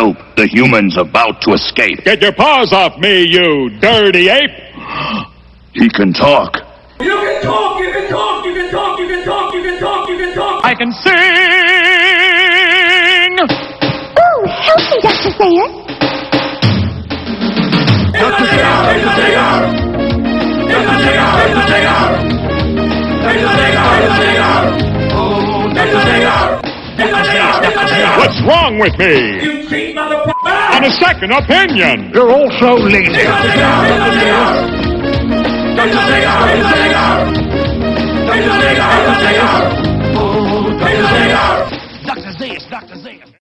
help the humans about to escape. Get your paws off me, you dirty ape! He can talk. You can talk, you can talk, you can talk, you can talk, you can talk, you can talk. I can sing! Oh, help me, Dr. Sayer. Dr. Sayer. What's wrong with me? You cheat, motherfucker! On a second opinion! You're all so lazy. Dr. Sayer.